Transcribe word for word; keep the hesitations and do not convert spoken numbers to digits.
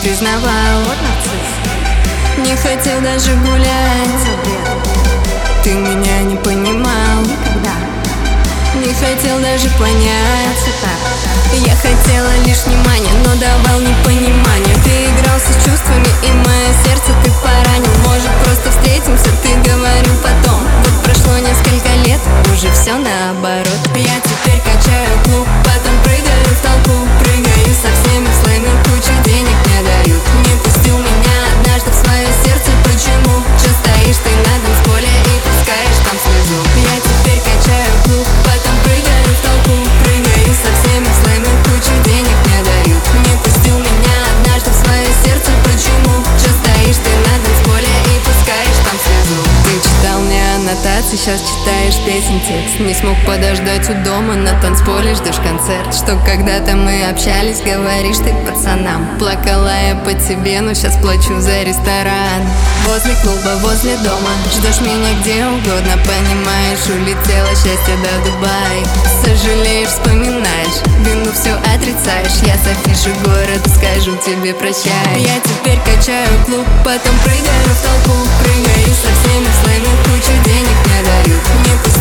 признавал. Вот нарцисс. Не хотел даже гулять, ты меня не понимал Никогда. Не хотел даже понять. Все так. Я хотела лишь внимания, но давал непонимание. Ты игрался с чувствами, и мое сердце ты поранил. Может, просто встретимся, ты говорил потом. Вот прошло несколько лет, уже все наоборот. Я теперь качаю клуб, потом прыгаю в толпу. Прыгаю со всеми слоями, кучу денег мне дают. Не пустил меня однажды в свое сердце, почему? Че стоишь ты на танцполе и пускаешь там слезу? Я теперь качаю клуб, потом прыгаю в толпу. Прыгаю со всеми слоями, кучу денег мне дают. Не пустил меня однажды в свое сердце, почему? Че стоишь ты на танцполе и пускаешь там слезу? Ты читал мне аннотации, сейчас читаешь песен текст. Не смог подождать у дома, на танцполе ждешь концерт. Что когда-то мы общались, говоришь ты пацанам. Плакала я по тебе, но сейчас плачу за ресторан. Возле клуба, возле дома, ждешь меня где угодно. Понимаешь, улетело счастье до Дубая. Сожалеешь, вспоминаешь, вину все отрицаешь. Я с афиши города скажу тебе прощай. Я теперь качаю клуб, потом прыгаю в толпу. Прыгаю со всеми слоями, кучу денег мне дают. Не